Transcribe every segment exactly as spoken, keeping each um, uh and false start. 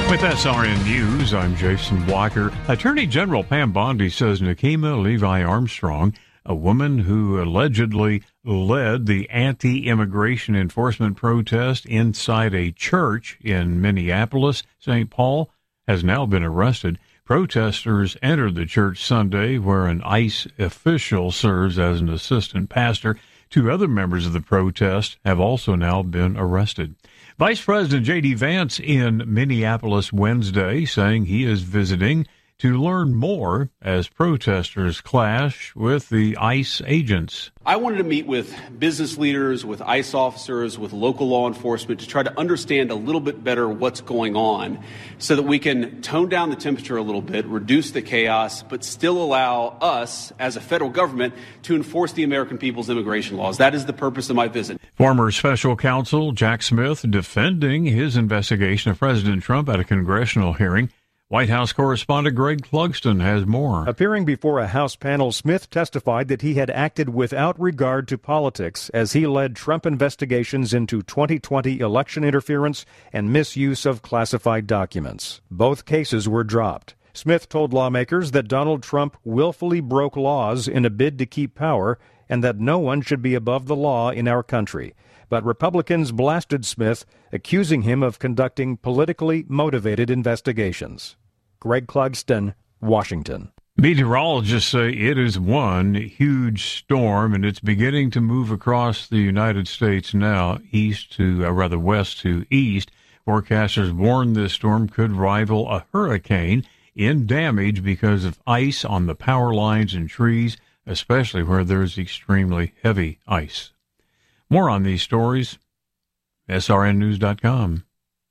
With S R N News, I'm Jason Walker. Attorney General Pam Bondi says Nekima Levi Armstrong, a woman who allegedly led the anti-immigration enforcement protest inside a church in Minneapolis, Saint Paul, has now been arrested. Protesters entered the church Sunday, where an ICE official serves as an assistant pastor. Two other members of the protest have also now been arrested. Vice President J D. Vance in Minneapolis Wednesday, saying he is visiting to learn more as protesters clash with the ICE agents. I wanted to meet with business leaders, with ICE officers, with local law enforcement to try to understand a little bit better what's going on so that we can tone down the temperature a little bit, reduce the chaos, but still allow us as a federal government to enforce the American people's immigration laws. That is the purpose of my visit. Former special counsel Jack Smith defending his investigation of President Trump at a congressional hearing. White House correspondent Greg Clugston has more. Appearing before a House panel, Smith testified that he had acted without regard to politics as he led Trump investigations into twenty twenty election interference and misuse of classified documents. Both cases were dropped. Smith told lawmakers that Donald Trump willfully broke laws in a bid to keep power and that no one should be above the law in our country. But Republicans blasted Smith, accusing him of conducting politically motivated investigations. Greg Clugston, Washington. Meteorologists say it is one huge storm, and it's beginning to move across the United States now, east to, or rather west to east. Forecasters warn this storm could rival a hurricane in damage because of ice on the power lines and trees, especially where there's extremely heavy ice. More on these stories, S R N news dot com.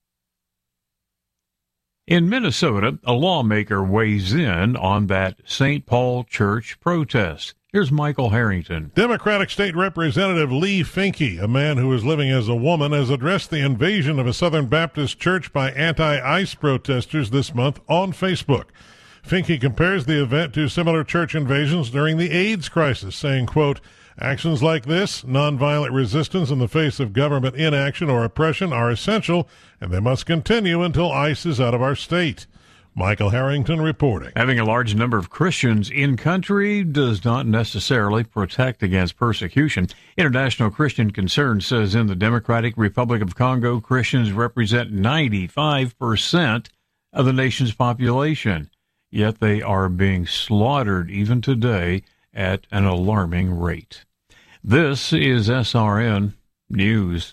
In Minnesota, a lawmaker weighs in on that Saint Paul Church protest. Here's Michael Harrington. Democratic State Representative Lee Finke, a man who is living as a woman, has addressed the invasion of a Southern Baptist church by anti-ICE protesters this month on Facebook. Finke compares the event to similar church invasions during the AIDS crisis, saying, quote, actions like this, nonviolent resistance in the face of government inaction or oppression, are essential, and they must continue until ICE is out of our state. Michael Harrington reporting. Having a large number of Christians in country does not necessarily protect against persecution. International Christian Concern says in the Democratic Republic of Congo, Christians represent ninety-five percent of the nation's population, yet they are being slaughtered even today at an alarming rate. This is S R N News.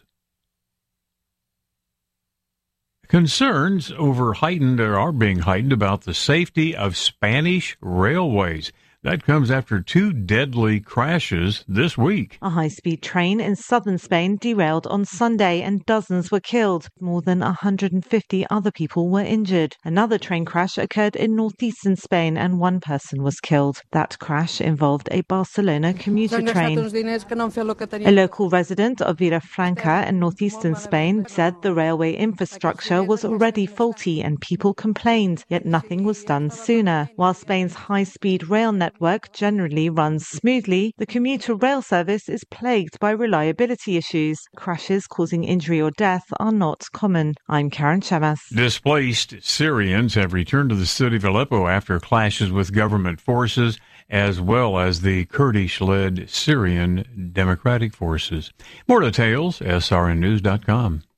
Concerns over heightened or are being heightened about the safety of Spanish railways. That comes after two deadly crashes this week. A high-speed train in southern Spain derailed on Sunday and dozens were killed. More than one hundred fifty other people were injured. Another train crash occurred in northeastern Spain and one person was killed. That crash involved a Barcelona commuter train. A local resident of Vilafranca in northeastern Spain said the railway infrastructure was already faulty and people complained, yet nothing was done sooner. While Spain's high-speed rail network network generally runs smoothly, the commuter rail service is plagued by reliability issues. Crashes causing injury or death are not common. I'm Karen Chamas. Displaced Syrians have returned to the city of Aleppo after clashes with government forces, as well as the Kurdish-led Syrian Democratic Forces. More details, S R N news dot com.